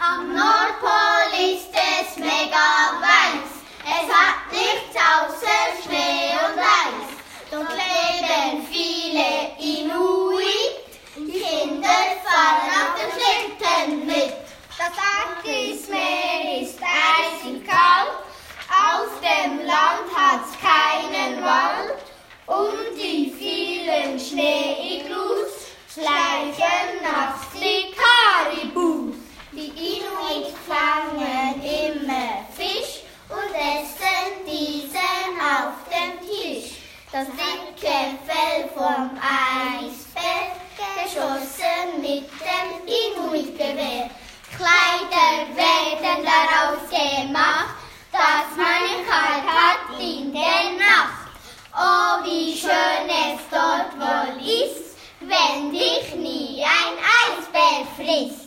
Am Nordpol ist es mega weiß. Es hat nichts außer Schnee und Eis. Dort leben viele Inuit. Die Kinder fahren auf dem Schlitten mit. Das Arktismeer ist eisig kalt. Auf dem Land hat's keinen Wald. Und die vielen Schneeiglus schleichen nachts die Karibus. Die Inuit fangen immer Fisch und essen diesen auf dem Tisch. Das dicke Fell vom Eisbär, geschossen mit dem Inuit-Gewehr. Kleider werden daraus gemacht, dass man kalt hat in der Nacht. Oh, wie schön es dort wohl ist, wenn dich nie ein Eisbär frisst.